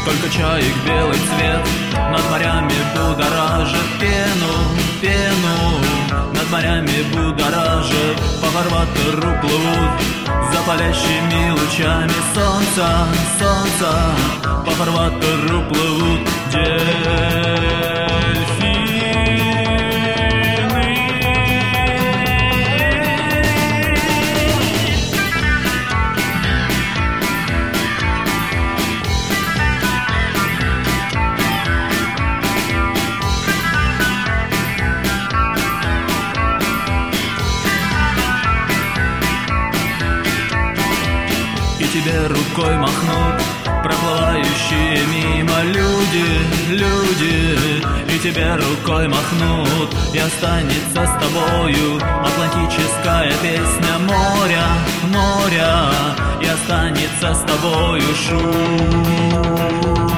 Сколько чаек белый цвет над морями будоражит пену, пену. Над морями будоражит, по фарватеру плывут за палящими лучами солнца, солнца. По фарватеру плывут дельфины. И тебе рукой махнут проплывающие мимо люди, люди. И тебе рукой махнут, и останется с тобою атлантическая песня моря, моря. И останется с тобою шум.